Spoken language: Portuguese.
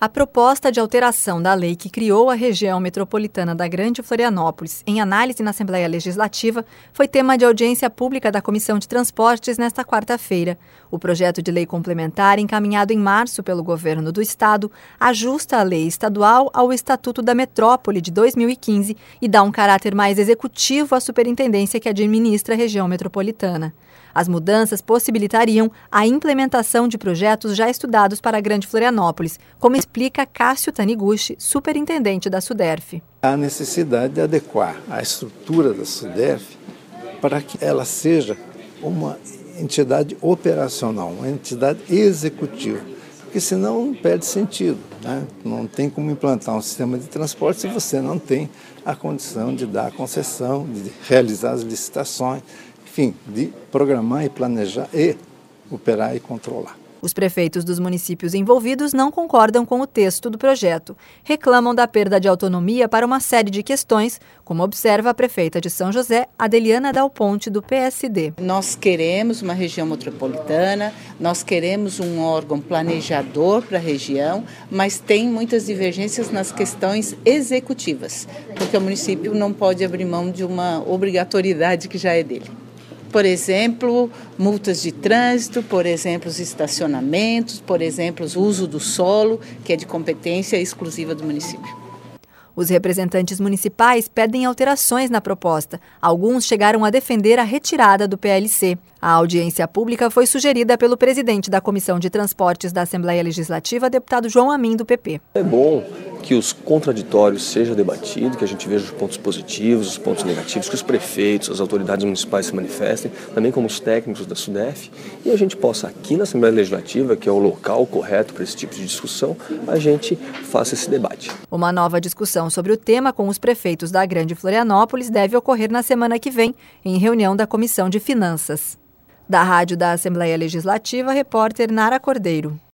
A proposta de alteração da lei que criou a região metropolitana da Grande Florianópolis, em análise na Assembleia Legislativa, foi tema de audiência pública da Comissão de Transportes nesta quarta-feira. O projeto de lei complementar, encaminhado em março pelo governo do estado, ajusta a lei estadual ao Estatuto da Metrópole de 2015 e dá um caráter mais executivo à superintendência que administra a região metropolitana. As mudanças possibilitariam a implementação de projetos já estudados para a Grande Florianópolis, como explica Cássio Taniguchi, superintendente da SUDERF. Há necessidade de adequar a estrutura da SUDERF para que ela seja uma entidade operacional, uma entidade executiva, porque senão não perde sentido, né? Não tem como implantar um sistema de transporte se você não tem a condição de dar a concessão, de realizar as licitações, enfim, de programar e planejar e operar e controlar. Os prefeitos dos municípios envolvidos não concordam com o texto do projeto. Reclamam da perda de autonomia para uma série de questões, como observa a prefeita de São José, Adeliana Dal Ponte, do PSD. Nós queremos uma região metropolitana, nós queremos um órgão planejador para a região, mas tem muitas divergências nas questões executivas, porque o município não pode abrir mão de uma obrigatoriedade que já é dele. Por exemplo, multas de trânsito, por exemplo, os estacionamentos, por exemplo, o uso do solo, que é de competência exclusiva do município. Os representantes municipais pedem alterações na proposta. Alguns chegaram a defender a retirada do PLC. A audiência pública foi sugerida pelo presidente da Comissão de Transportes da Assembleia Legislativa, deputado João Amin, do PP. É bom que os contraditórios sejam debatidos, que a gente veja os pontos positivos, os pontos negativos, que os prefeitos, as autoridades municipais se manifestem, também como os técnicos da SUDERF, e a gente possa, aqui na Assembleia Legislativa, que é o local correto para esse tipo de discussão, a gente faça esse debate. Uma nova discussão sobre o tema com os prefeitos da Grande Florianópolis deve ocorrer na semana que vem, em reunião da Comissão de Finanças. Da Rádio da Assembleia Legislativa, repórter Nara Cordeiro.